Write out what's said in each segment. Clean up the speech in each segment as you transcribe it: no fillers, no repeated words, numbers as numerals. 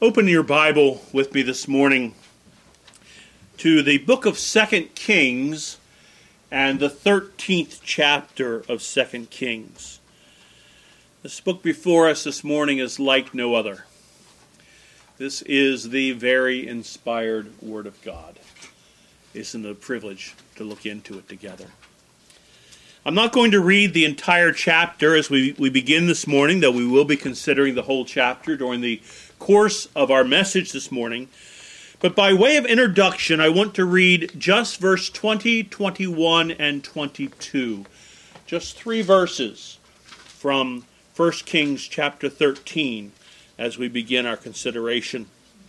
Open your Bible with me this morning to the book of 2 Kings and the 13th chapter of 2 Kings. This book before us this morning is like no other. This is the very inspired Word of God. Isn't it a privilege to look into it together? I'm not going to read the entire chapter as we begin this morning, though we will be considering the whole chapter during the course of our message this morning. But by way of introduction, I want to read just verse 20, 21, and 22. Just 3 verses from 1 Kings chapter 13 as we begin our consideration.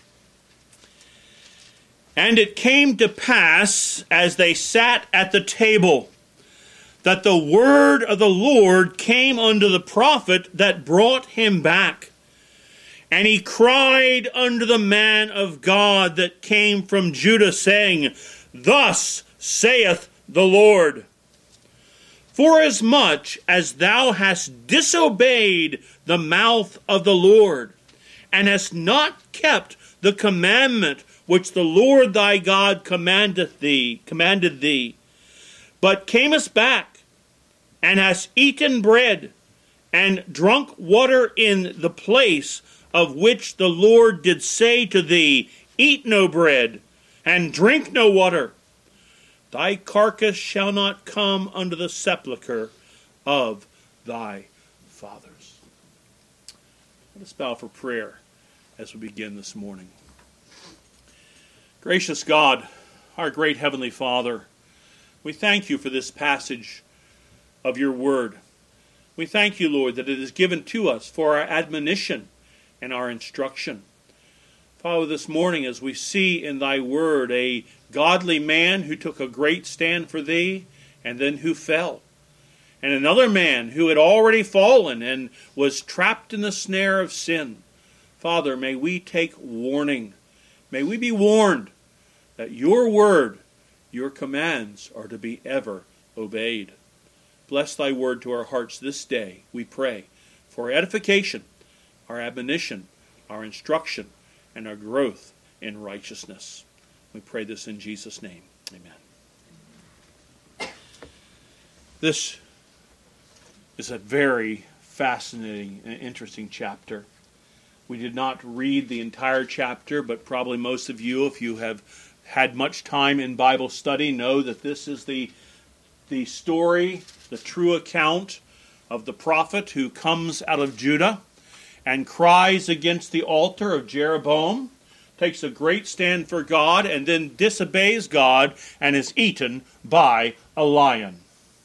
And it came to pass, as they sat at the table, that the word of the Lord came unto the prophet that brought him back. And he cried unto the man of God that came from Judah, saying, Thus saith the Lord, Forasmuch as thou hast disobeyed the mouth of the Lord, and hast not kept the commandment which the Lord thy God commanded thee, but camest back, and hast eaten bread, and drunk water in the place of which the Lord did say to thee, Eat no bread, and drink no water, thy carcass shall not come unto the sepulchre of thy fathers. Let us bow for prayer as we begin this morning. Gracious God, our great Heavenly Father, we thank you for this passage of your word. We thank you, Lord, that it is given to us for our admonition and our instruction. Father, this morning as we see in thy word a godly man who took a great stand for thee and then who fell, and another man who had already fallen and was trapped in the snare of sin. Father, may we take warning. May we be warned that your word, your commands are to be ever obeyed. Bless thy word to our hearts this day, we pray, for our edification, our admonition, our instruction, and our growth in righteousness. We pray this in Jesus' name. Amen. This is a very fascinating and interesting chapter. We did not read the entire chapter, but probably most of you, if you have had much time in Bible study, know that this is the story, the true account of the prophet who comes out of Judah and cries against the altar of Jeroboam, takes a great stand for God, and then disobeys God and is eaten by a lion.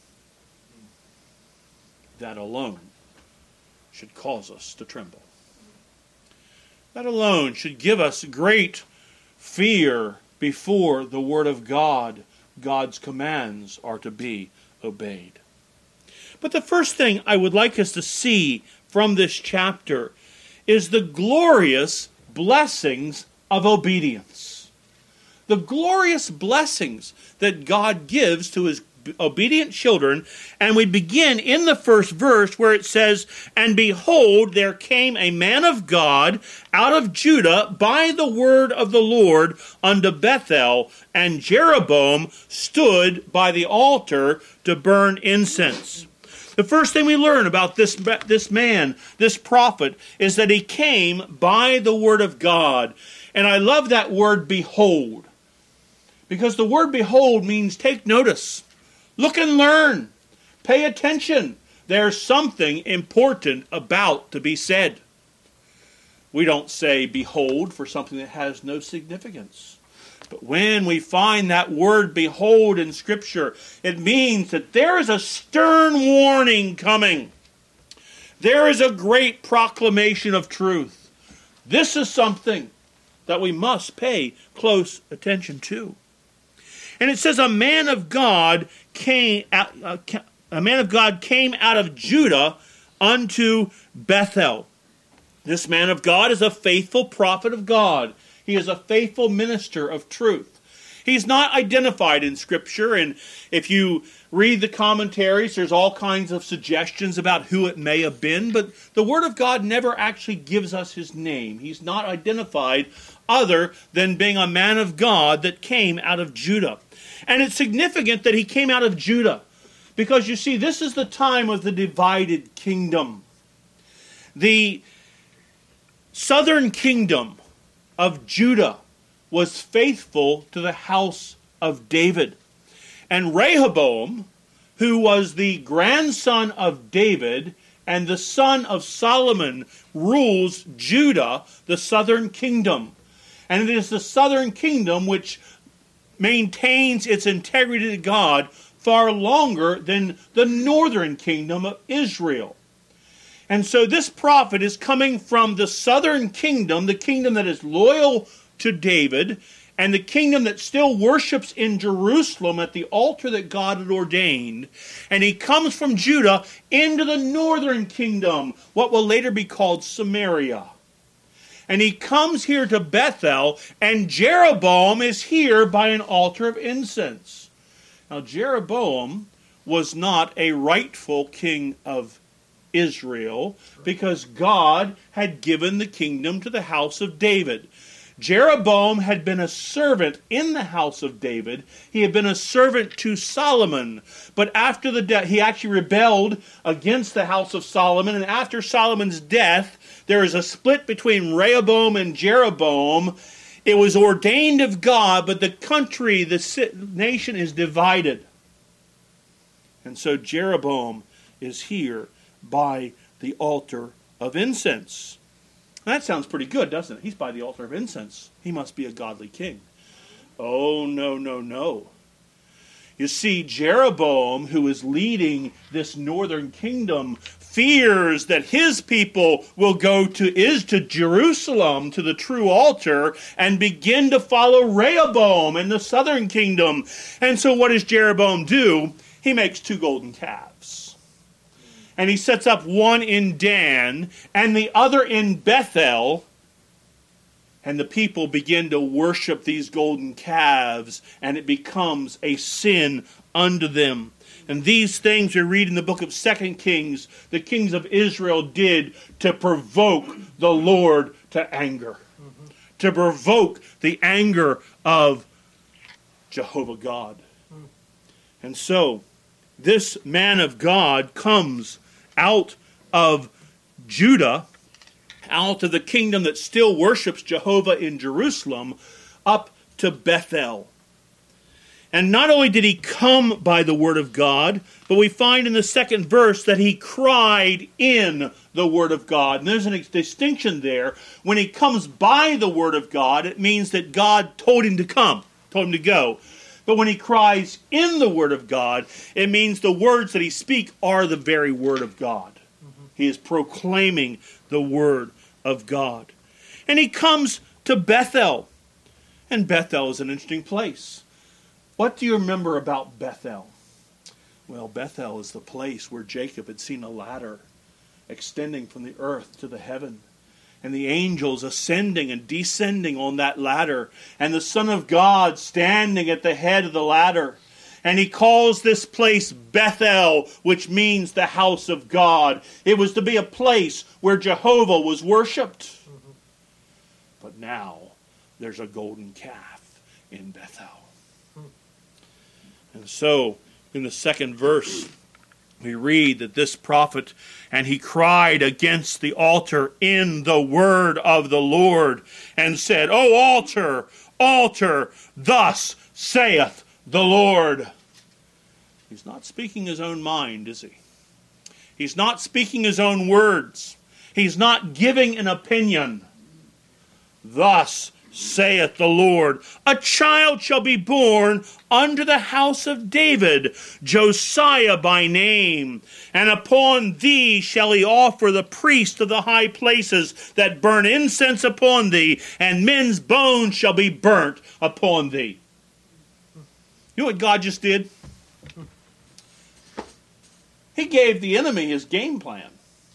That alone should cause us to tremble. That alone should give us great fear before the Word of God. God's commands are to be obeyed. But the first thing I would like us to see from this chapter is the glorious blessings of obedience. The glorious blessings that God gives to his obedient children. And we begin in the first verse where it says, And behold, there came a man of God out of Judah by the word of the Lord unto Bethel, and Jeroboam stood by the altar to burn incense. The first thing we learn about this man, this prophet, is that he came by the word of God. And I love that word, behold. Because the word behold means take notice. Look and learn. Pay attention. There's something important about to be said. We don't say behold for something that has no significance. But when we find that word behold in Scripture, it means that there is a stern warning coming. There is a great proclamation of truth. This is something that we must pay close attention to. And it says a man of God came out of Judah unto Bethel. This man of God is a faithful prophet of God. He is a faithful minister of truth. He's not identified in Scripture, and if you read the commentaries, there's all kinds of suggestions about who it may have been, but the Word of God never actually gives us his name. He's not identified other than being a man of God that came out of Judah. And it's significant that he came out of Judah, because you see, this is the time of the divided kingdom. The southern kingdom of Judah was faithful to the house of David. And Rehoboam, who was the grandson of David and the son of Solomon, rules Judah, the southern kingdom. And it is the southern kingdom which maintains its integrity to God far longer than the northern kingdom of Israel. And so this prophet is coming from the southern kingdom, the kingdom that is loyal to David, and the kingdom that still worships in Jerusalem at the altar that God had ordained. And he comes from Judah into the northern kingdom, what will later be called Samaria. And he comes here to Bethel, and Jeroboam is here by an altar of incense. Now, Jeroboam was not a rightful king of Israel, because God had given the kingdom to the house of David. Jeroboam had been a servant in the house of David. He had been a servant to Solomon. But after the death, he actually rebelled against the house of Solomon. And after Solomon's death, there is a split between Rehoboam and Jeroboam. It was ordained of God, but the country, the nation is divided. And so Jeroboam is here by the altar of incense. That sounds pretty good, doesn't it? He's by the altar of incense. He must be a godly king. Oh, no, no, no. You see, Jeroboam, who is leading this northern kingdom, fears that his people will go to Jerusalem, to the true altar, and begin to follow Rehoboam in the southern kingdom. And so what does Jeroboam do? He makes 2 golden calves. And he sets up one in Dan and the other in Bethel. And the people begin to worship these golden calves, and it becomes a sin unto them. And these things we read in the book of 2 Kings, the kings of Israel did to provoke the Lord to anger. To provoke the anger of Jehovah God. And so, this man of God comes out of Judah, out of the kingdom that still worships Jehovah in Jerusalem, up to Bethel. And not only did he come by the word of God, but we find in the second verse that he cried in the word of God. And there's a distinction there. When he comes by the word of God, it means that God told him to come, told him to go. But when he cries in the word of God, it means the words that he speaks are the very word of God. He is proclaiming the word of God. And he comes to Bethel. And Bethel is an interesting place. What do you remember about Bethel? Well, Bethel is the place where Jacob had seen a ladder extending from the earth to the heaven. And the angels ascending and descending on that ladder. And the Son of God standing at the head of the ladder. And he calls this place Bethel, which means the house of God. It was to be a place where Jehovah was worshipped. But now there's a golden calf in Bethel. And so, in the second verse, we read that this prophet, and he cried against the altar in the word of the Lord, and said, O altar, altar, thus saith the Lord. He's not speaking his own mind, is he? He's not speaking his own words. He's not giving an opinion. Thus saith the Lord, a child shall be born unto the house of David, Josiah by name. And upon thee shall he offer the priest of the high places that burn incense upon thee, and men's bones shall be burnt upon thee. You know what God just did? He gave the enemy his game plan.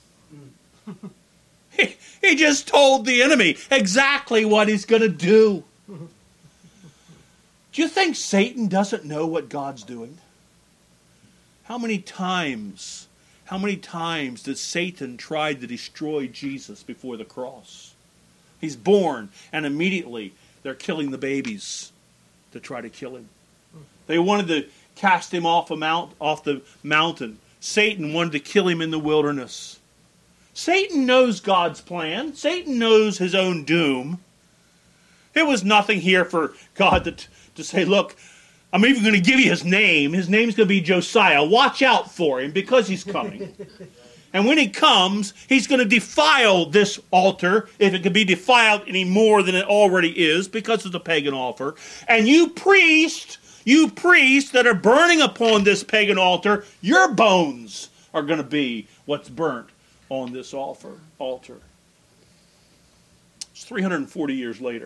He just told the enemy exactly what he's going to do. Do you think Satan doesn't know what God's doing? How many times did Satan try to destroy Jesus before the cross? He's born, and immediately they're killing the babies to try to kill him. They wanted to cast him off the mountain. Satan wanted to kill him in the wilderness. Satan knows God's plan. Satan knows his own doom. It was nothing here for God to say, look, I'm even going to give you his name. His name's going to be Josiah. Watch out for him because he's coming. And when he comes, he's going to defile this altar, if it can be defiled any more than it already is, because it's a pagan altar. And you priests that are burning upon this pagan altar, your bones are going to be what's burnt on this altar. It's 340 years later.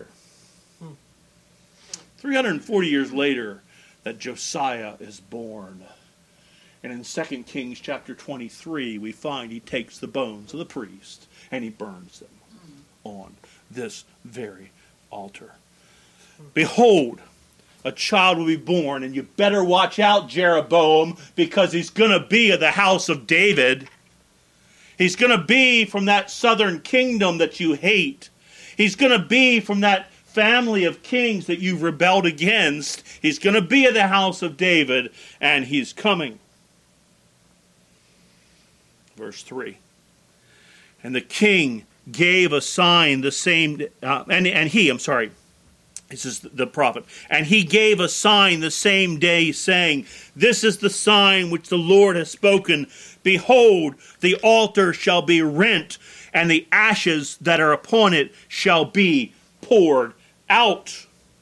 340 years later that Josiah is born. And in 2 Kings chapter 23, we find he takes the bones of the priest and he burns them on this very altar. Behold, a child will be born, and you better watch out, Jeroboam, because he's going to be of the house of David. He's going to be from that southern kingdom that you hate. He's going to be from that family of kings that you've rebelled against. He's going to be of the house of David, and he's coming. Verse 3. And the king gave a sign the same, this is the prophet. And he gave a sign the same day, saying, this is the sign which the Lord has spoken. Behold, the altar shall be rent, and the ashes that are upon it shall be poured out.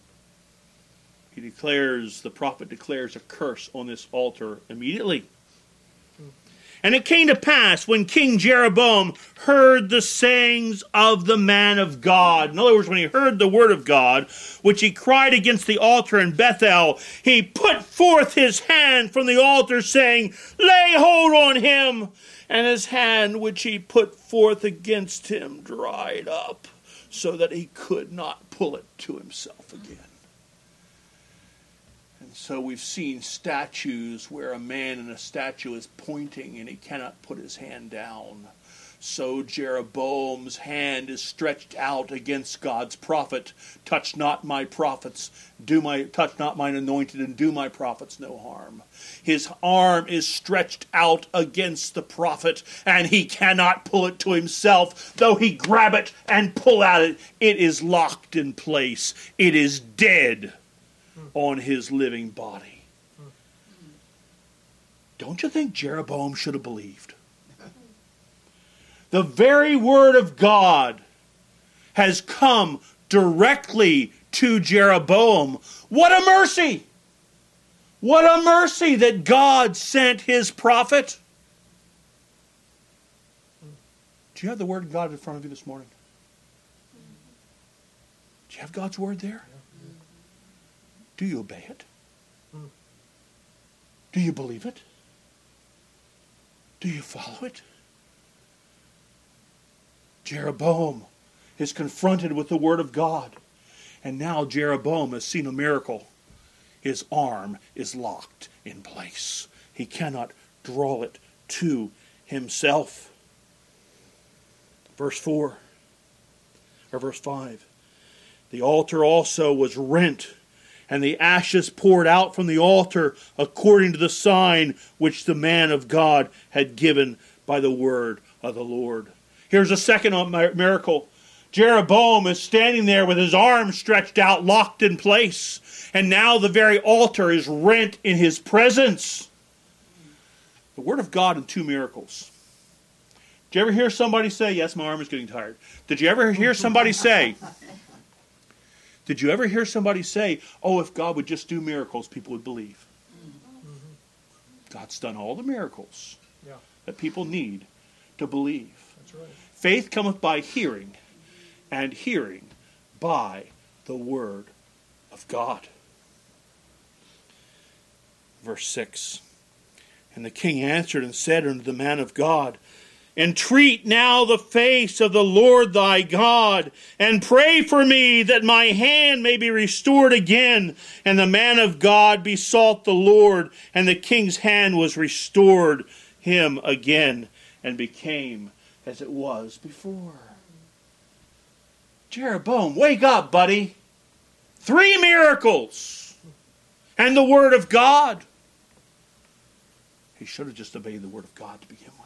The prophet declares a curse on this altar immediately. And it came to pass, when King Jeroboam heard the sayings of the man of God, in other words, when he heard the word of God, which he cried against the altar in Bethel, he put forth his hand from the altar, saying, lay hold on him. And his hand which he put forth against him dried up, so that he could not pull it to himself again. So we've seen statues where a man in a statue is pointing and he cannot put his hand down. So Jeroboam's hand is stretched out against God's prophet. Touch not my prophets, touch not mine anointed, and do my prophets no harm. His arm is stretched out against the prophet, and he cannot pull it to himself. Though he grab it and pull at it, it is locked in place. It is dead on his living body. Don't you think Jeroboam should have believed? The very word of God has come directly to Jeroboam. What a mercy! What a mercy that God sent his prophet. Do you have the word of God in front of you this morning? Do you have God's word there? Do you obey it? Do you believe it? Do you follow it? Jeroboam is confronted with the word of God. And now Jeroboam has seen a miracle. His arm is locked in place. He cannot draw it to himself. Verse 4, or verse 5. The altar also was rent, and the ashes poured out from the altar according to the sign which the man of God had given by the word of the Lord. Here's a second miracle. Jeroboam is standing there with his arms stretched out, locked in place. And now the very altar is rent in his presence. The word of God in two miracles. Did you ever hear somebody say, yes, my arm is getting tired? Did you ever hear somebody say, oh, if God would just do miracles, people would believe? God's done all the miracles that people need to believe. That's right. Faith cometh by hearing, and hearing by the word of God. Verse 6. And the king answered and said unto the man of God, Entreat now the face of the Lord thy God, and pray for me that my hand may be restored again. And the man of God besought the Lord, and the king's hand was restored him again, and became as it was before. Jeroboam, wake up, buddy. 3 miracles, and the word of God. He should have just obeyed the word of God to begin with.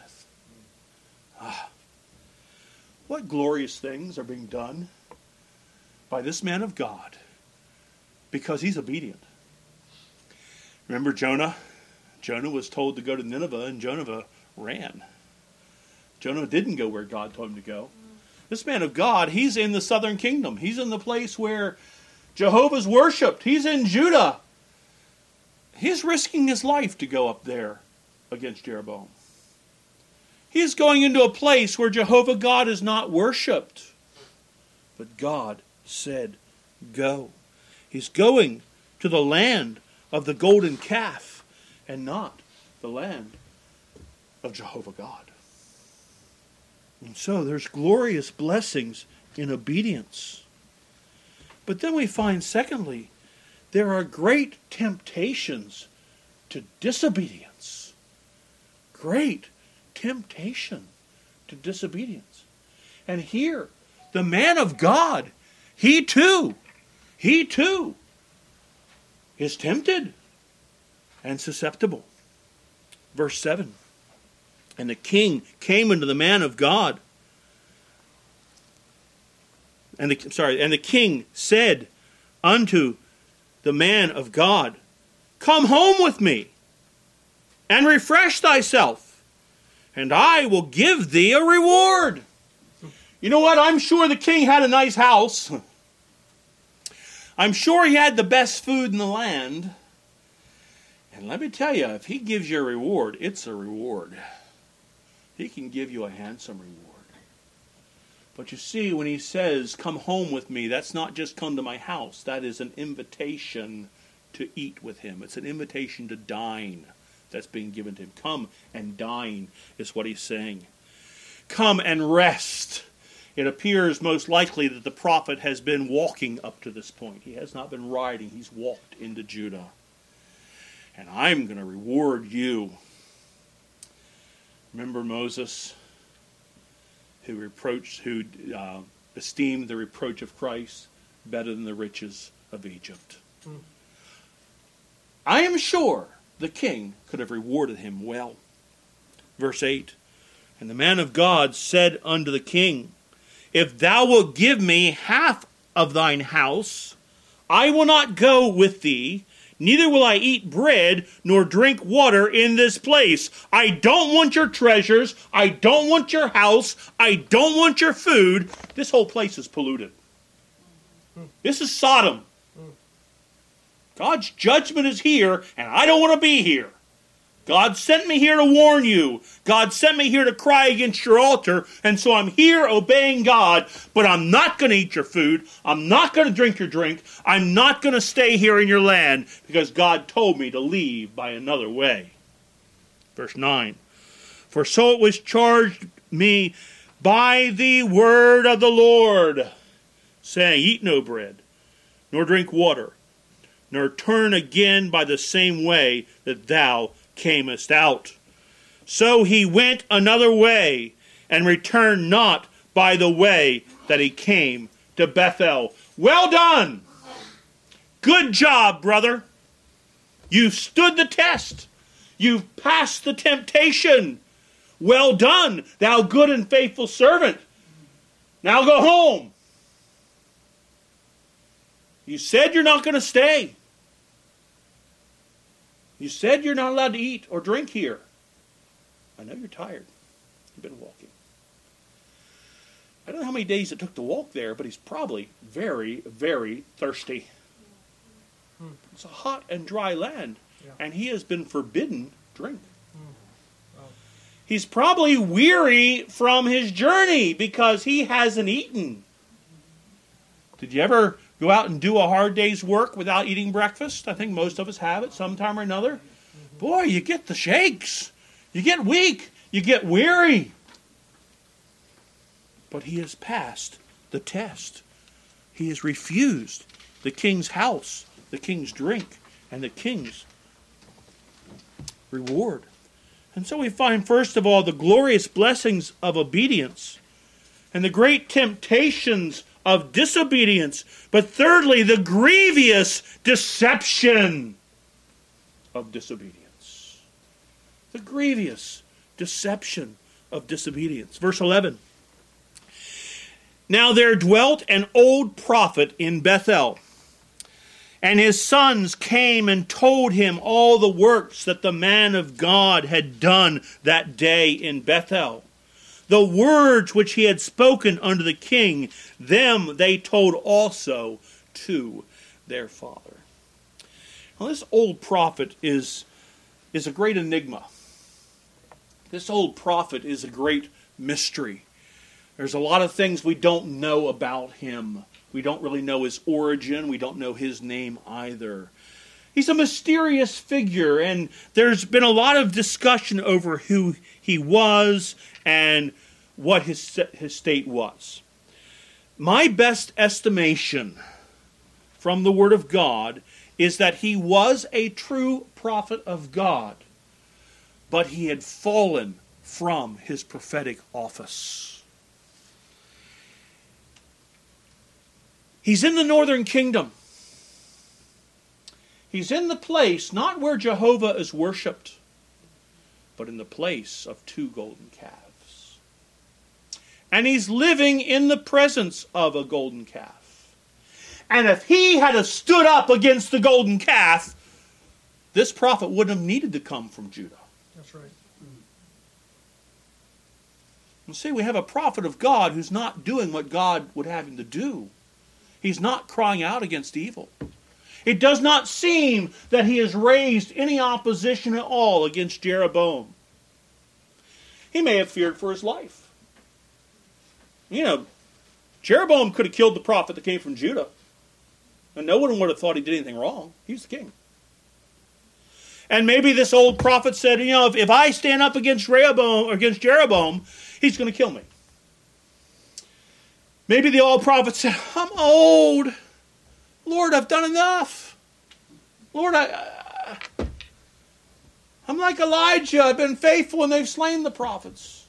What glorious things are being done by this man of God because he's obedient. Remember Jonah? Jonah was told to go to Nineveh, and Jonah ran. Jonah didn't go where God told him to go. This man of God, he's in the southern kingdom. He's in the place where Jehovah's worshipped. He's in Judah. He's risking his life to go up there against Jeroboam. He's going into a place where Jehovah God is not worshipped. But God said, go. He's going to the land of the golden calf and not the land of Jehovah God. And so there's glorious blessings in obedience. But then we find, secondly, there are great temptations to disobedience. Great temptation to disobedience. And here, the man of God, he too is tempted and susceptible. Verse 7. And the king came unto the man of God. And the king said unto the man of God, come home with me, and refresh thyself, and I will give thee a reward. You know what? I'm sure the king had a nice house. I'm sure he had the best food in the land. And let me tell you, if he gives you a reward, it's a reward. He can give you a handsome reward. But you see, when he says, come home with me, that's not just come to my house. That is an invitation to eat with him. It's an invitation to dine that's being given to him. Come and dine is what he's saying. Come and rest. It appears most likely that the prophet has been walking up to this point. He has not been riding. He's walked into Judah. And I'm going to reward you. Remember Moses, who esteemed the reproach of Christ better than the riches of Egypt. I am sure the king could have rewarded him well. Verse 8. And the man of God said unto the king, if thou wilt give me half of thine house, I will not go with thee, neither will I eat bread nor drink water in this place. I don't want your treasures. I don't want your house. I don't want your food. This whole place is polluted. This is Sodom. God's judgment is here, and I don't want to be here. God sent me here to warn you. God sent me here to cry against your altar, and so I'm here obeying God, but I'm not going to eat your food. I'm not going to drink your drink. I'm not going to stay here in your land because God told me to leave by another way. Verse 9. For so it was charged me by the word of the Lord, saying, eat no bread, nor drink water, nor turn again by the same way that thou camest out. So he went another way, and returned not by the way that he came to Bethel. Well done! Good job, brother. You've stood the test. You've passed the temptation. Well done, thou good and faithful servant. Now go home. You said you're not going to stay. You said you're not allowed to eat or drink here. I know you're tired. You've been walking. I don't know how many days it took to walk there, but he's probably very, very thirsty. It's a hot and dry land, and he has been forbidden drink. He's probably weary from his journey because he hasn't eaten. Did you ever go out and do a hard day's work without eating breakfast? I think most of us have at some time or another. Boy, you get the shakes. You get weak. You get weary. But he has passed the test. He has refused the king's house, the king's drink, and the king's reward. And so we find, first of all, the glorious blessings of obedience and the great temptations of disobedience. But thirdly, the grievous deception of disobedience. The grievous deception of disobedience. Verse 11. Now there dwelt an old prophet in Bethel, and his sons came and told him all the works that the man of God had done that day in Bethel. The words which he had spoken unto the king, them they told also to their father. Now this old prophet is a great enigma. This old prophet is a great mystery. There's a lot of things we don't know about him. We don't really know his origin. We don't know his name either. He's a mysterious figure, and there's been a lot of discussion over who he was and what his state was. My best estimation from the Word of God is that he was a true prophet of God, but he had fallen from his prophetic office. He's in the northern kingdom. He's in the place, not where Jehovah is worshipped, but in the place of two golden calves. And he's living in the presence of a golden calf. And if he had stood up against the golden calf, this prophet wouldn't have needed to come from Judah. That's right. You see, we have a prophet of God who's not doing what God would have him to do. He's not crying out against evil. It does not seem that he has raised any opposition at all against Jeroboam. He may have feared for his life. You know, Jeroboam could have killed the prophet that came from Judah, and no one would have thought he did anything wrong. He's the king. And maybe this old prophet said, you know, if I stand up against Jeroboam, he's going to kill me. Maybe the old prophet said, I'm old. Lord, I've done enough. Lord, I'm like Elijah. I've been faithful and they've slain the prophets.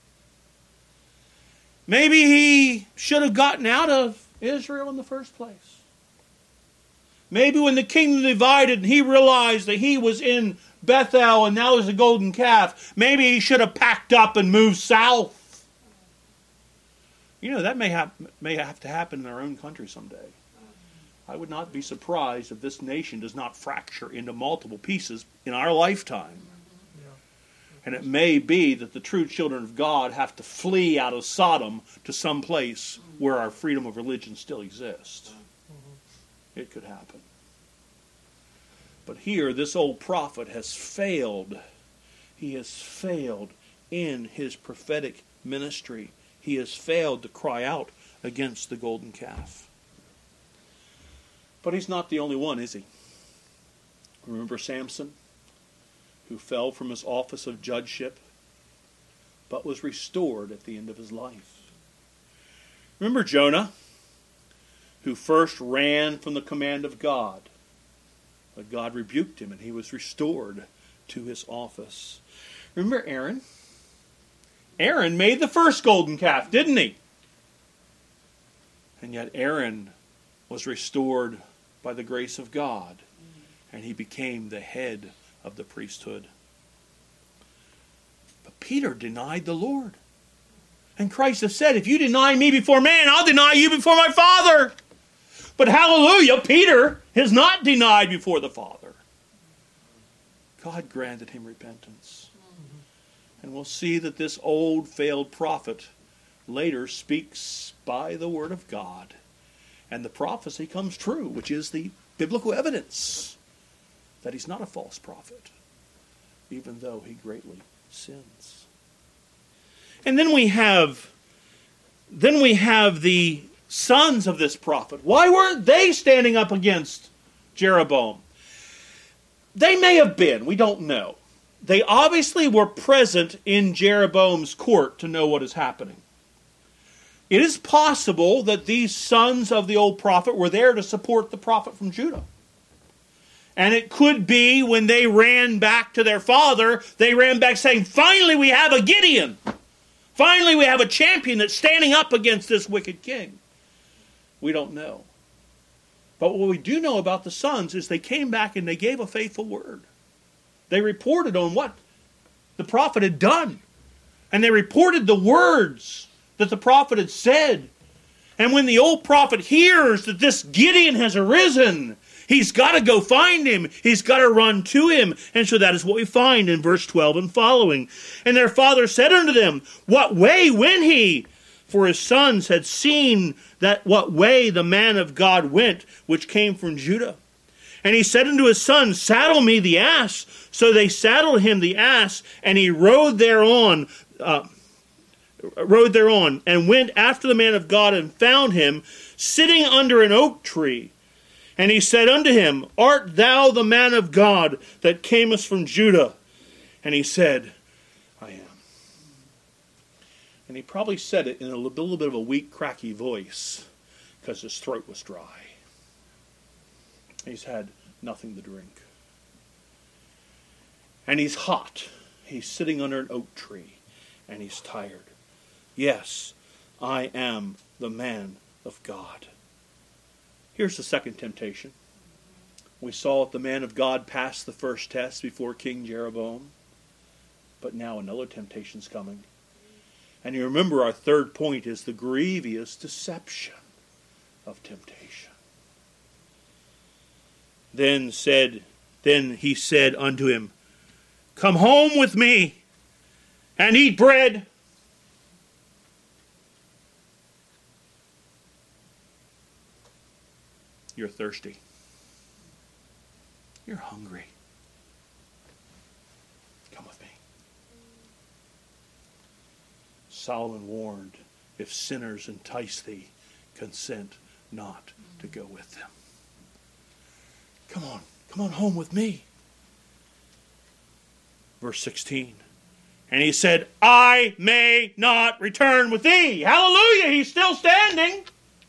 Maybe he should have gotten out of Israel in the first place. Maybe when the kingdom divided and he realized that he was in Bethel and now there's a golden calf, maybe he should have packed up and moved south. You know, that may have to happen in our own country someday. I would not be surprised if this nation does not fracture into multiple pieces in our lifetime. Yeah. And it may be that the true children of God have to flee out of Sodom to some place where our freedom of religion still exists. It could happen. But here, this old prophet has failed. He has failed in his prophetic ministry. He has failed to cry out against the golden calf. But he's not the only one, is he? Remember Samson, who fell from his office of judgeship, but was restored at the end of his life. Remember Jonah, who first ran from the command of God, but God rebuked him and he was restored to his office. Remember Aaron? Aaron made the first golden calf, didn't he? And yet Aaron was restored by the grace of God, and he became the head of the priesthood. But Peter denied the Lord. And Christ has said, if you deny me before man, I'll deny you before my Father. But hallelujah, Peter is not denied before the Father. God granted him repentance. And we'll see that this old failed prophet later speaks by the word of God. And the prophecy comes true, which is the biblical evidence that he's not a false prophet, even though he greatly sins. And then we have the sons of this prophet. Why weren't they standing up against Jeroboam? They may have been, we don't know. They obviously were present in Jeroboam's court to know what is happening. It is possible that these sons of the old prophet were there to support the prophet from Judah. And it could be when they ran back to their father, they ran back saying, finally we have a Gideon. Finally we have a champion that's standing up against this wicked king. We don't know. But what we do know about the sons is they came back and they gave a faithful word. They reported on what the prophet had done. And they reported the words that the prophet had said. And when the old prophet hears that this Gideon has arisen, he's got to go find him. He's got to run to him. And so that is what we find in verse 12 and following. And their father said unto them, what way went he? For his sons had seen that what way the man of God went, which came from Judah. And he said unto his sons, saddle me the ass. So they saddled him the ass, and he rode thereon, and went after the man of God, and found him sitting under an oak tree. And he said unto him, art thou the man of God that camest from Judah? And he said, I am. And he probably said it in a little bit of a weak, cracky voice, because his throat was dry. He's had nothing to drink. And he's hot. He's sitting under an oak tree, and he's tired. Yes, I am the man of God. Here's the second temptation. We saw that the man of God passed the first test before King Jeroboam. But now another temptation's coming. And you remember our third point is the grievous deception of temptation. Then he said unto him, come home with me and eat bread. You're thirsty. You're hungry. Come with me. Solomon warned, if sinners entice thee, consent not to go with them. Come on home with me. Verse 16. And he said, I may not return with thee. Hallelujah, he's still standing.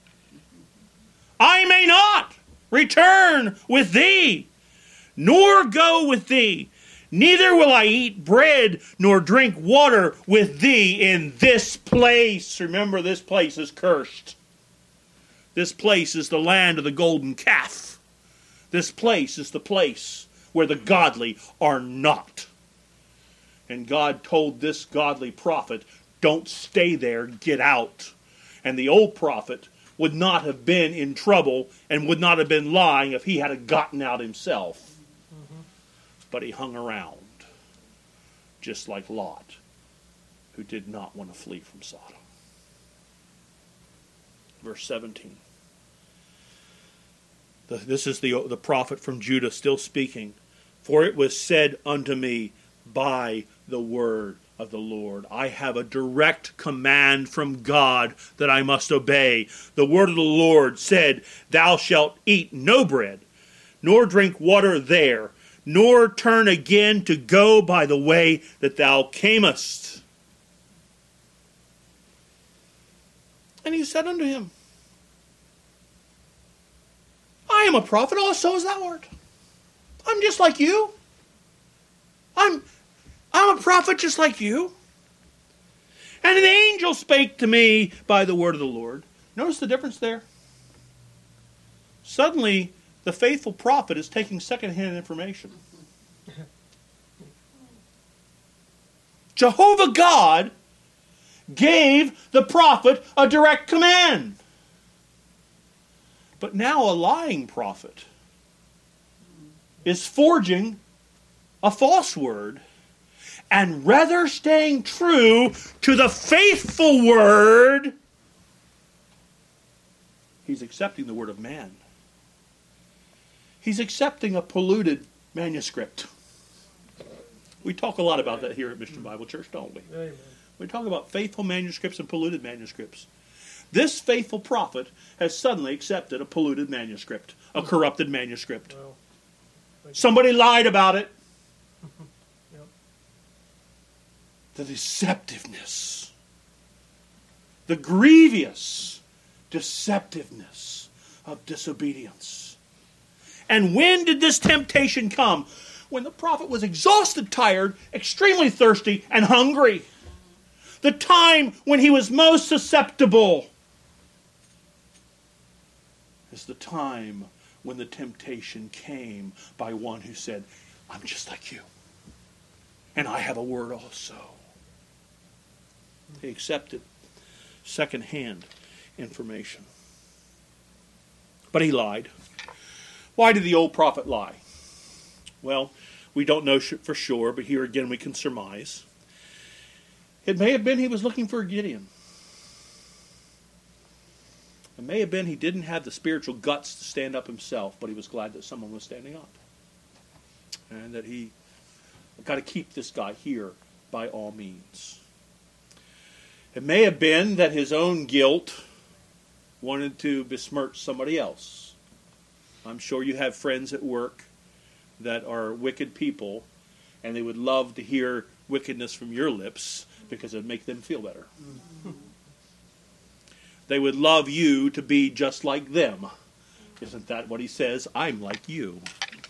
I may not return with thee, nor go with thee. Neither will I eat bread nor drink water with thee in this place. Remember, this place is cursed. This place is the land of the golden calf. This place is the place where the godly are not. And God told this godly prophet, don't stay there, get out. And the old prophet would not have been in trouble and would not have been lying if he had gotten out himself. Mm-hmm. But he hung around, just like Lot, who did not want to flee from Sodom. Verse 17. This is the prophet from Judah still speaking. For it was said unto me by the word of the Lord. I have a direct command from God that I must obey. The word of the Lord said, thou shalt eat no bread, nor drink water there, nor turn again to go by the way that thou camest. And he said unto him, I am a prophet also as thou art. I'm just like you. I'm a prophet just like you. And an angel spake to me by the word of the Lord. Notice the difference there. Suddenly, the faithful prophet is taking secondhand information. Jehovah God gave the prophet a direct command. But now a lying prophet is forging a false word and rather staying true to the faithful word, he's accepting the word of man. He's accepting a polluted manuscript. We talk a lot about that here at Mission Bible Church, don't we? Amen. We talk about faithful manuscripts and polluted manuscripts. This faithful prophet has suddenly accepted a polluted manuscript, a corrupted manuscript. Well, somebody lied about it. Yep. The deceptiveness. the grievous deceptiveness of disobedience. And when did this temptation come? When the prophet was exhausted, tired, extremely thirsty, and hungry. The time when he was most susceptible is the time when the temptation came by one who said, I'm just like you, and I have a word also. He accepted second-hand information. But he lied. Why did the old prophet lie? Well, we don't know for sure, but here again we can surmise. It may have been he was looking for Gideon. It may have been he didn't have the spiritual guts to stand up himself, but he was glad that someone was standing up. And that he got to keep this guy here by all means. It may have been that his own guilt wanted to besmirch somebody else. I'm sure you have friends at work that are wicked people, and they would love to hear wickedness from your lips because it would make them feel better. They would love you to be just like them. Isn't that what he says? I'm like you.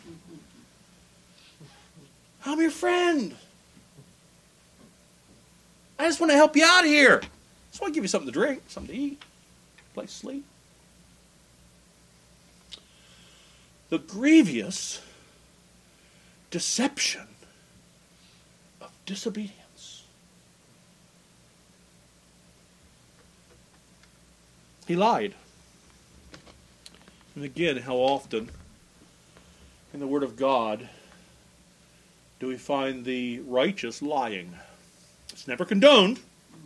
I'm your friend. I just want to help you out here. I just want to give you something to drink, something to eat, a place to sleep. The grievous deception of disobedience. He lied. And again, how often in the Word of God do we find the righteous lying? It's never condoned.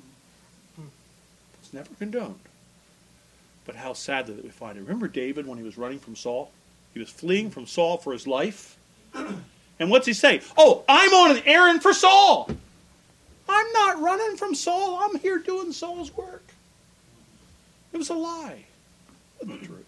It's never condoned. But how sadly that we find it. Remember David when he was running from Saul? He was fleeing from Saul for his life. And what's he say? Oh, I'm on an errand for Saul. I'm not running from Saul. I'm here doing Saul's work. It was a lie. It wasn't the truth.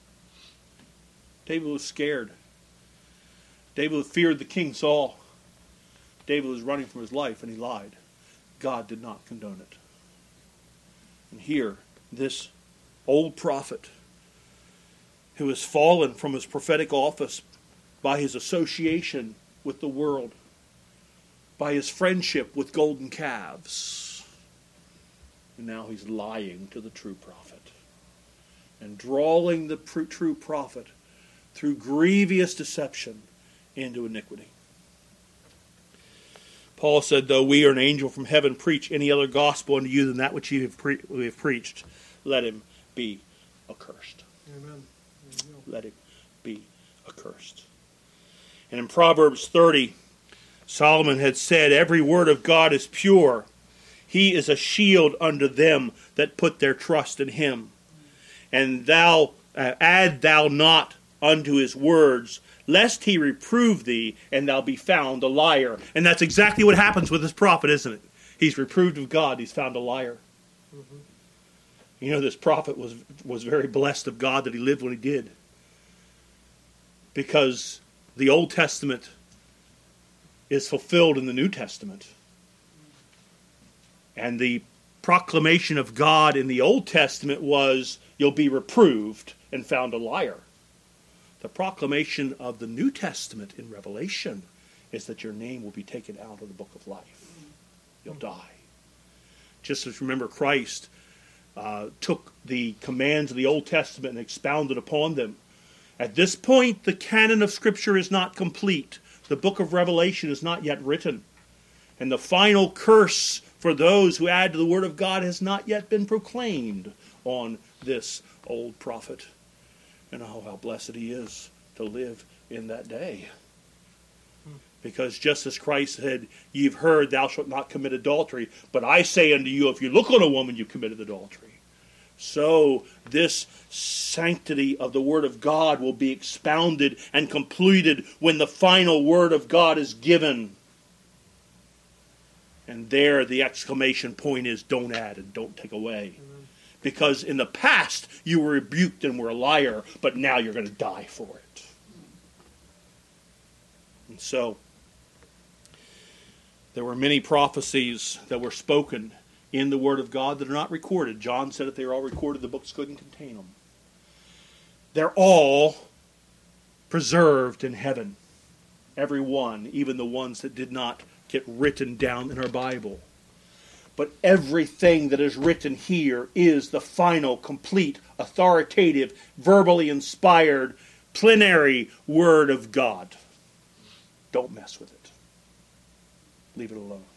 David was scared. David feared the king Saul. David was running from his life and he lied. God did not condone it. And here, this old prophet who has fallen from his prophetic office by his association with the world, by his friendship with golden calves. And now he's lying to the true prophet and drawing the true prophet through grievous deception into iniquity. Paul said, though we or an angel from heaven preach any other gospel unto you than that which we have preached, let him be accursed. Amen. Let him be accursed. And in Proverbs 30, Solomon had said, every word of God is pure. He is a shield unto them that put their trust in him. And thou add thou not unto his words, lest he reprove thee, and thou be found a liar. And that's exactly what happens with this prophet, isn't it? He's reproved of God, he's found a liar. Mm-hmm. You know, this prophet was very blessed of God that he lived when he did. Because the Old Testament is fulfilled in the New Testament. And the proclamation of God in the Old Testament was, you'll be reproved and found a liar. The proclamation of the New Testament in Revelation is that your name will be taken out of the book of life. You'll die. Just as remember Christ took the commands of the Old Testament and expounded upon them. At this point, the canon of Scripture is not complete. The book of Revelation is not yet written. And the final curse for those who add to the Word of God has not yet been proclaimed on this old prophet. And oh, how blessed he is to live in that day. Because just as Christ said, you've heard, thou shalt not commit adultery, but I say unto you, if you look on a woman, you've committed adultery. So this sanctity of the Word of God will be expounded and completed when the final Word of God is given. And there the exclamation point is, don't add and don't take away. Amen. Because in the past you were rebuked and were a liar, but now you're going to die for it. And so there were many prophecies that were spoken in the Word of God that are not recorded. John said if they were all recorded, the books couldn't contain them. They're all preserved in heaven. Every one, even the ones that did not get written down in our Bible. But everything that is written here is the final, complete, authoritative, verbally inspired, plenary Word of God. Don't mess with it. Leave it alone.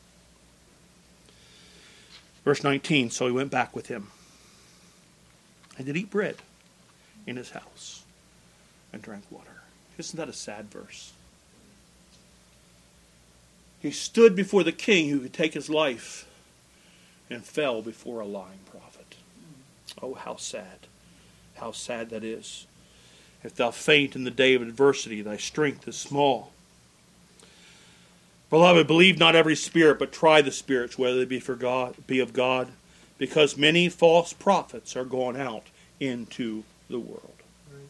Verse 19, so he went back with him and did eat bread in his house and drank water. Isn't that a sad verse? He stood before the king who could take his life and fell before a lying prophet. Oh, how sad. How sad that is. If thou faint in the day of adversity, thy strength is small. Beloved, believe not every spirit, but try the spirits, whether they be of God, because many false prophets are gone out into the world. Right.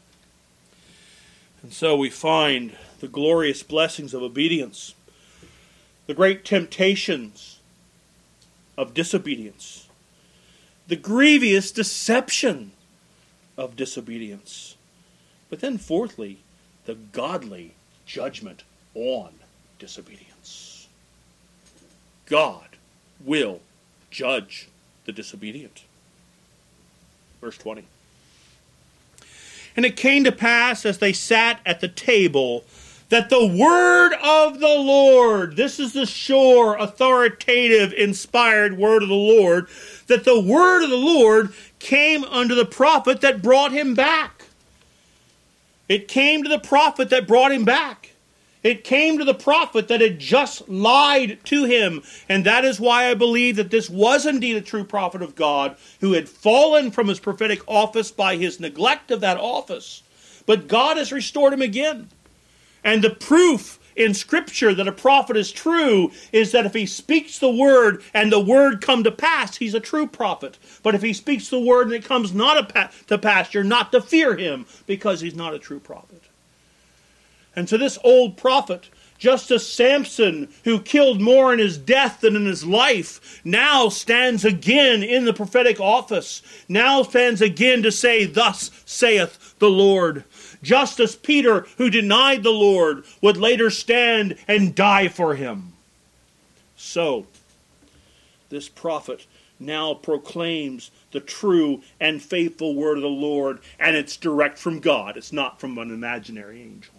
And so we find the glorious blessings of obedience, the great temptations of disobedience, the grievous deception of disobedience, but then fourthly, the godly judgment on disobedience. God will judge the disobedient. Verse 20. And it came to pass as they sat at the table that the word of the Lord, this is the sure, authoritative, inspired word of the Lord, that the word of the Lord came unto the prophet that brought him back. It came to the prophet that brought him back. It came to the prophet that had just lied to him. And that is why I believe that this was indeed a true prophet of God who had fallen from his prophetic office by his neglect of that office. But God has restored him again. And the proof in Scripture that a prophet is true is that if he speaks the word and the word come to pass, he's a true prophet. But if he speaks the word and it comes not to pass, you're not to fear him because he's not a true prophet. And so this old prophet, just as Samson, who killed more in his death than in his life, now stands again in the prophetic office, now stands again to say, thus saith the Lord. Just as Peter, who denied the Lord, would later stand and die for him. So, this prophet now proclaims the true and faithful word of the Lord, and it's direct from God. It's not from an imaginary angel.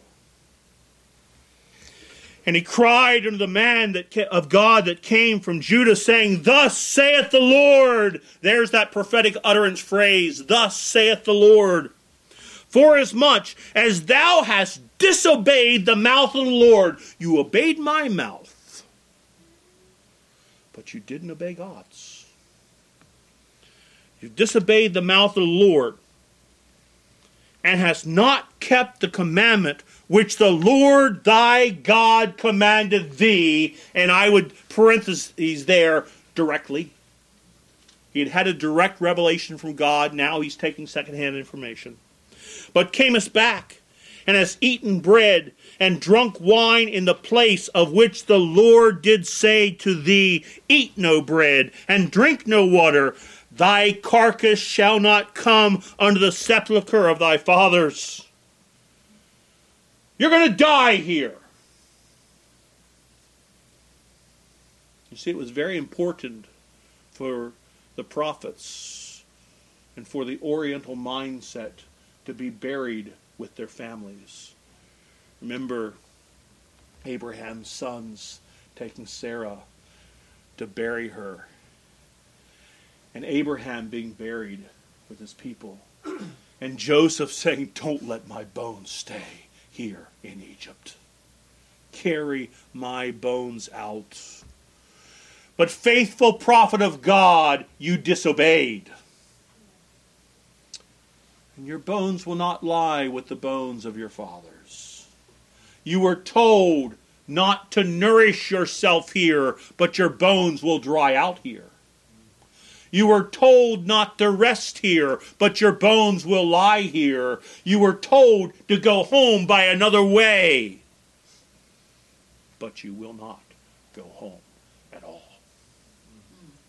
And he cried unto the man of God that came from Judah, saying, thus saith the Lord. There's that prophetic utterance phrase, thus saith the Lord. Forasmuch as thou hast disobeyed the mouth of the Lord. You obeyed my mouth, but you didn't obey God's. You disobeyed the mouth of the Lord, and hast not kept the commandment which the Lord thy God commanded thee. And I would parentheses there, directly. He had had a direct revelation from God. Now he's taking secondhand information. But camest back, and hast eaten bread, and drunk wine in the place of which the Lord did say to thee, eat no bread, and drink no water. Thy carcass shall not come unto the sepulchre of thy fathers. You're going to die here. You see, it was very important for the prophets and for the Oriental mindset to be buried with their families. Remember Abraham's sons taking Sarah to bury her. And Abraham being buried with his people. And Joseph saying, don't let my bones stay here in Egypt. Carry my bones out. But faithful prophet of God, you disobeyed. And your bones will not lie with the bones of your fathers. You were told not to nourish yourself here, but your bones will dry out here. You were told not to rest here, but your bones will lie here. You were told to go home by another way, but you will not go home at all.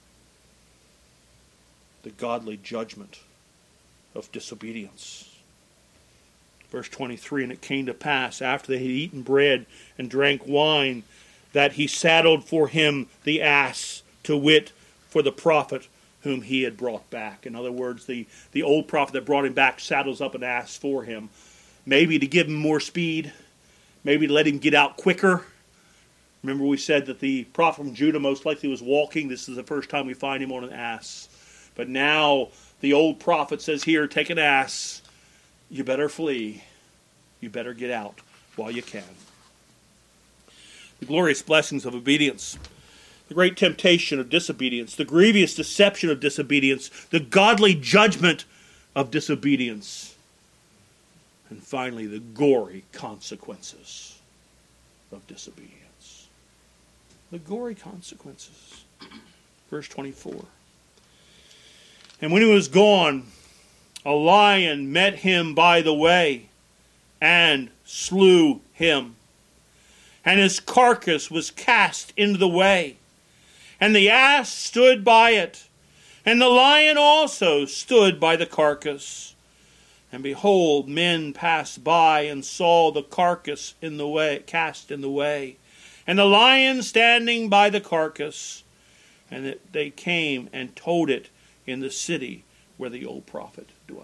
the godly judgment of disobedience. Verse 23, and it came to pass, after they had eaten bread and drank wine, that he saddled for him the ass, to wit, for the prophet whom he had brought back. In other words, the old prophet that brought him back saddles up an ass for him, maybe to give him more speed, maybe to let him get out quicker. Remember we said that the prophet from Judah most likely was walking. This is the first time we find him on an ass. But now the old prophet says, here, take an ass. You better flee. You better get out while you can. The glorious blessings of obedience, the great temptation of disobedience, the grievous deception of disobedience, the godly judgment of disobedience, and finally the gory consequences of disobedience. The gory consequences. Verse 24. And when he was gone, a lion met him by the way and slew him. And his carcass was cast into the way. And the ass stood by it. And the lion also stood by the carcass. And behold, men passed by and saw the carcass in the way, cast in the way, and the lion standing by the carcass. And they came and told it in the city where the old prophet dwelt.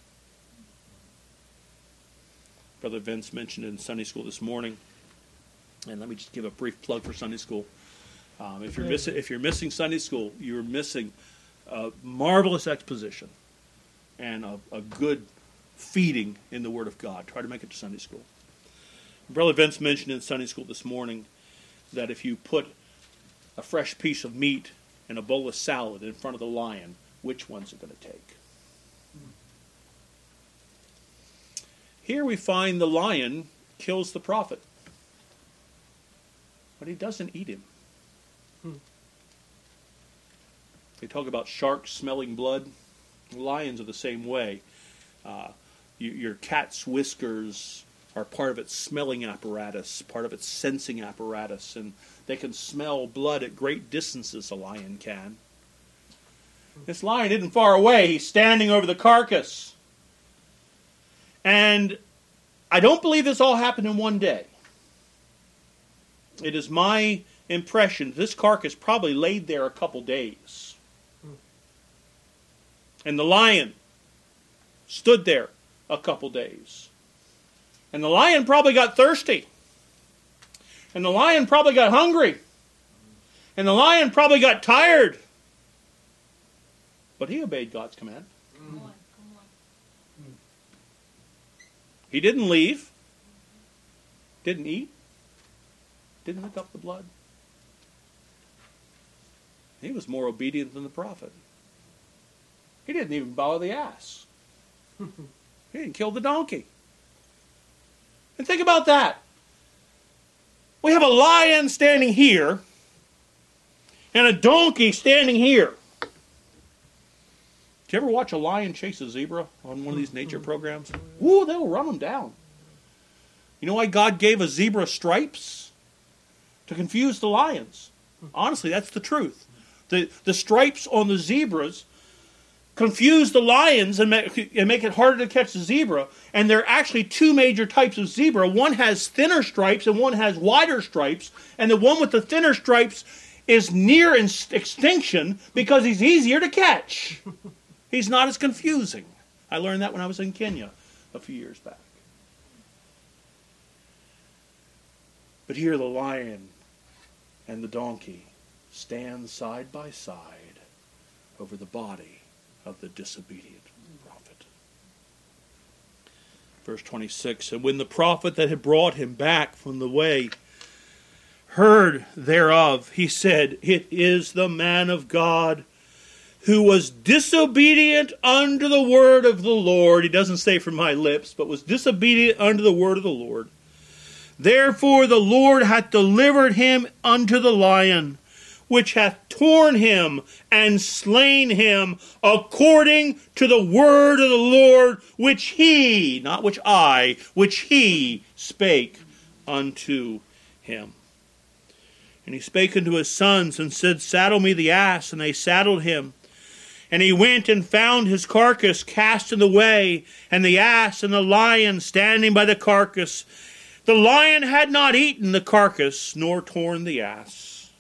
Brother Vince mentioned it in Sunday school this morning. And let me just give a brief plug for Sunday school. If you're missing Sunday school, you're missing a marvelous exposition and a good feeding in the Word of God. Try to make it to Sunday school. Brother Vince mentioned in Sunday school this morning that if you put a fresh piece of meat and a bowl of salad in front of the lion, which one's it going to take? Here we find the lion kills the prophet, but he doesn't eat him. They talk about sharks smelling blood. Lions are the same way. Your cat's whiskers are part of its smelling apparatus, part of its sensing apparatus, and they can smell blood at great distances, a lion can. This lion isn't far away. He's standing over the carcass. And I don't believe this all happened in one day. It is my impression this carcass probably laid there a couple days. And the lion stood there a couple days. And the lion probably got thirsty. And the lion probably got hungry. And the lion probably got tired. But he obeyed God's command. Come on. He didn't leave. Didn't eat. Didn't lick up the blood. He was more obedient than the prophet. He didn't even bother the ass. He didn't kill the donkey. And think about that. We have a lion standing here and a donkey standing here. Did you ever watch a lion chase a zebra on one of these nature programs? Ooh, they'll run them down. You know why God gave a zebra stripes? To confuse the lions. Honestly, that's the truth. The stripes on the zebras confuse the lions and make it harder to catch the zebra. And there are actually two major types of zebra. One has thinner stripes and one has wider stripes. And the one with the thinner stripes is near extinction because he's easier to catch. He's not as confusing. I learned that when I was in Kenya a few years back. But here the lion and the donkey stand side by side over the body of the disobedient prophet. Verse 26, and when the prophet that had brought him back from the way heard thereof, he said, it is the man of God who was disobedient unto the word of the Lord. He doesn't say from my lips, but was disobedient unto the word of the Lord. Therefore the Lord hath delivered him unto the lion, which hath torn him and slain him according to the word of the Lord, which he, not which I, which he spake unto him. And he spake unto his sons and said, saddle me the ass. And they saddled him. And he went and found his carcass cast in the way, and the ass and the lion standing by the carcass. The lion had not eaten the carcass, nor torn the ass.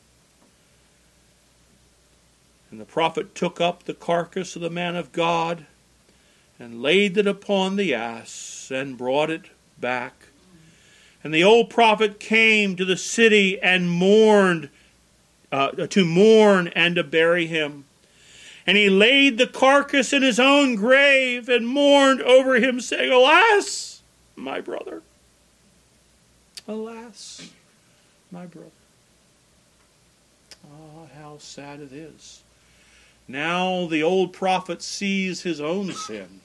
And the prophet took up the carcass of the man of God, and laid it upon the ass, and brought it back. And the old prophet came to the city and mourned, to mourn and to bury him. And he laid the carcass in his own grave and mourned over him, saying, Alas, my brother! Alas, my brother! Ah, how sad it is. Now the old prophet sees his own sin.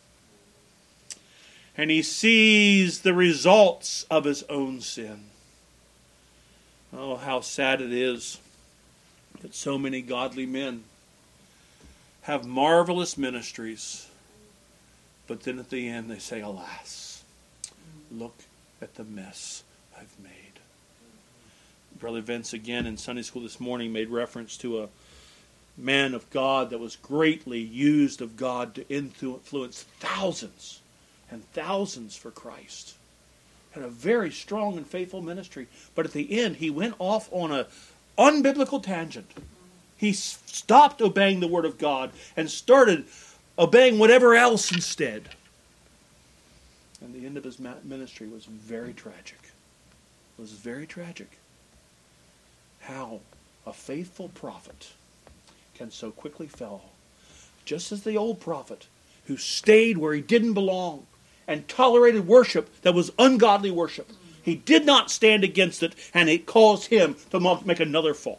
And he sees the results of his own sin. Oh, how sad it is that so many godly men have marvelous ministries, but then at the end they say, Alas, look at the mess I've made. Brother Vince, again in Sunday school this morning, made reference to a man of God that was greatly used of God to influence thousands and thousands for Christ. Had a very strong and faithful ministry, but at the end he went off on an unbiblical tangent. He stopped obeying the Word of God and started obeying whatever else instead. And the end of his ministry was very tragic. It was very tragic. How a faithful prophet can so quickly fall. Just as the old prophet who stayed where he didn't belong and tolerated worship that was ungodly worship. He did not stand against it, and it caused him to make another fall.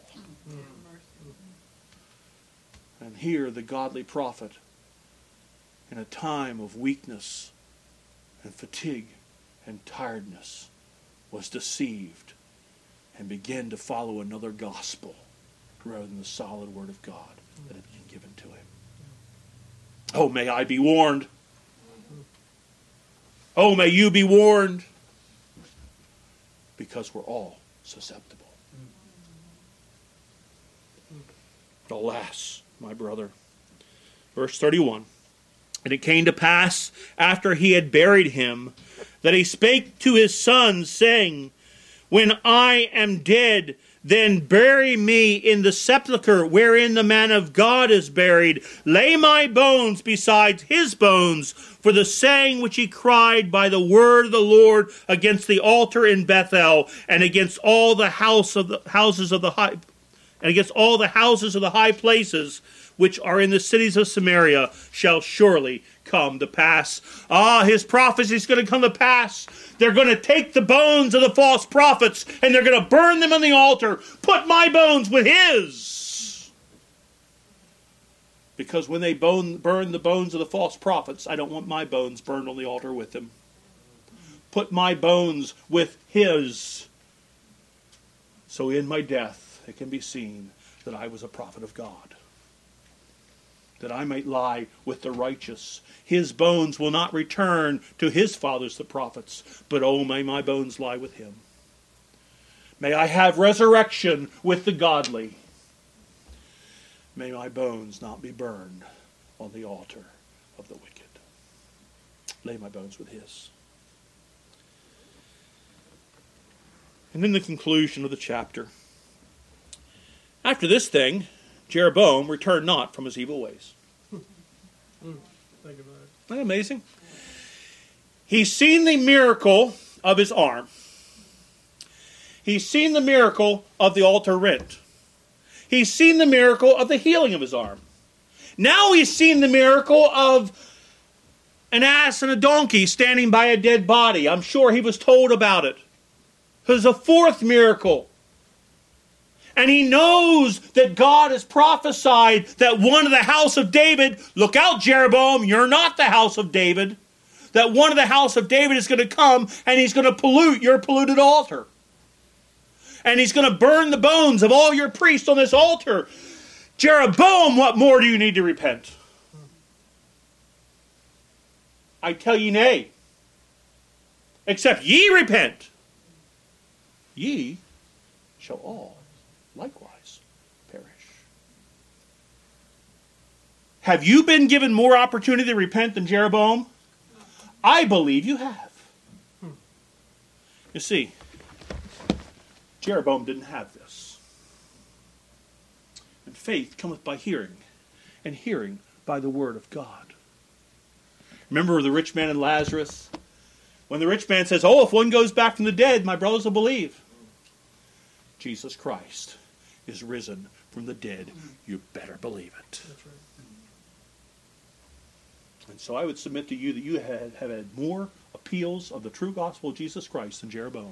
And here the godly prophet, in a time of weakness and fatigue and tiredness, was deceived and began to follow another gospel rather than the solid Word of God that had been given to him. Oh, may I be warned. Oh, may you be warned. Because we're all susceptible. Alas, my brother. Verse 31. And it came to pass, after he had buried him, that he spake to his sons, saying, When I am dead, then bury me in the sepulchre wherein the man of God is buried. Lay my bones beside his bones, for the saying which he cried by the word of the Lord against the altar in Bethel, and against all the houses of the high places which are in the cities of Samaria, shall surely come to pass. Ah, his prophecy is going to come to pass. They're going to take the bones of the false prophets and they're going to burn them on the altar. Put my bones with his. Because when they burn the bones of the false prophets, I don't want my bones burned on the altar with them. Put my bones with his. So in my death, it can be seen that I was a prophet of God. That I might lie with the righteous. His bones will not return to his fathers, the prophets, but oh, may my bones lie with him. May I have resurrection with the godly. May my bones not be burned on the altar of the wicked. Lay my bones with his. And then the conclusion of the chapter. After this thing, Jeroboam returned not from his evil ways. Think about it. Isn't that amazing? He's seen the miracle of his arm. He's seen the miracle of the altar rent. He's seen the miracle of the healing of his arm. Now he's seen the miracle of an ass and a donkey standing by a dead body. I'm sure he was told about it. There's a fourth miracle. And he knows that God has prophesied that one of the house of David, look out Jeroboam, you're not the house of David, that one of the house of David is going to come and he's going to pollute your polluted altar. And he's going to burn the bones of all your priests on this altar. Jeroboam, what more do you need to repent? I tell ye nay. Except ye repent, ye shall all likewise perish. Have you been given more opportunity to repent than Jeroboam? I believe you have. You see, Jeroboam didn't have this. And faith cometh by hearing, and hearing by the word of God. Remember the rich man and Lazarus? When the rich man says, oh, if one goes back from the dead, my brothers will believe. Jesus Christ is risen from the dead. You better believe it. That's right. And so I would submit to you that you have had more appeals of the true gospel of Jesus Christ than Jeroboam.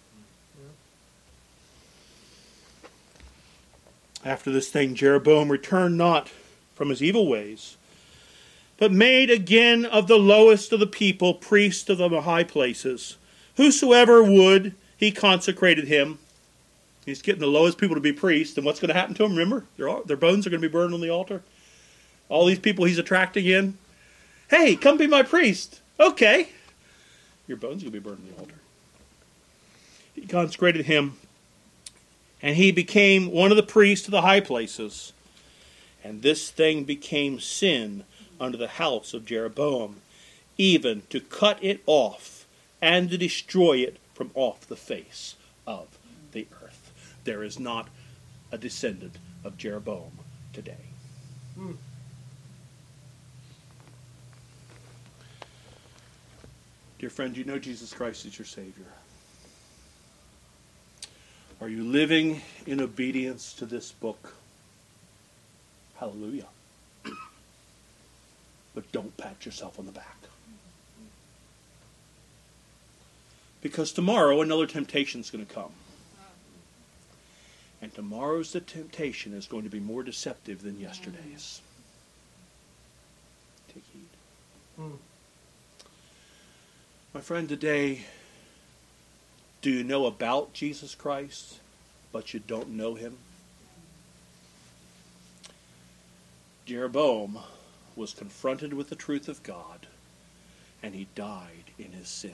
Yeah. After this thing, Jeroboam returned not from his evil ways, but made again of the lowest of the people priests of the high places. Whosoever would, he consecrated him. He's getting the lowest people to be priests. And what's going to happen to them? Remember, their bones are going to be burned on the altar. All these people he's attracting in. Hey, come be my priest. Okay. Your bones are going to be burned on the altar. He consecrated him, and he became one of the priests of the high places. And this thing became sin unto the house of Jeroboam, even to cut it off and to destroy it from off the face of the earth. There is not a descendant of Jeroboam today. Dear friend, you know Jesus Christ is your Savior. Are you living in obedience to this book? Hallelujah. But don't pat yourself on the back. Because tomorrow another temptation is going to come. And tomorrow's the temptation is going to be more deceptive than yesterday's. Take heed. My friend, today, do you know about Jesus Christ, but you don't know him? Jeroboam was confronted with the truth of God, and he died in his sin.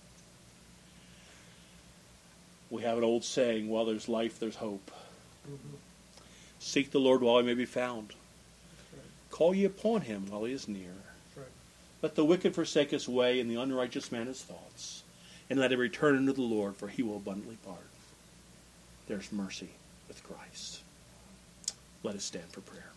We have an old saying, while there's life, there's hope. Seek the Lord while he may be found. Right. Call ye upon him while he is near. Right. Let the wicked forsake his way, and the unrighteous man his thoughts. And let him return unto the Lord, for he will abundantly pardon. There's mercy with Christ. Let us stand for prayer.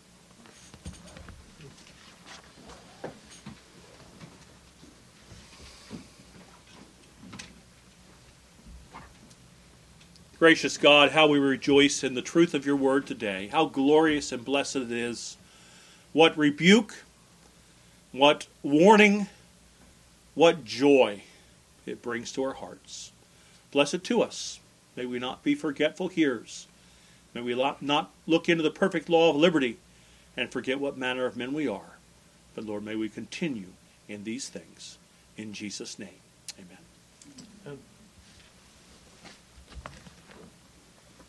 Gracious God, how we rejoice in the truth of your word today. How glorious and blessed it is. What rebuke, what warning, what joy it brings to our hearts. Bless it to us. May we not be forgetful hearers. May we not look into the perfect law of liberty and forget what manner of men we are. But Lord, may we continue in these things. In Jesus' name.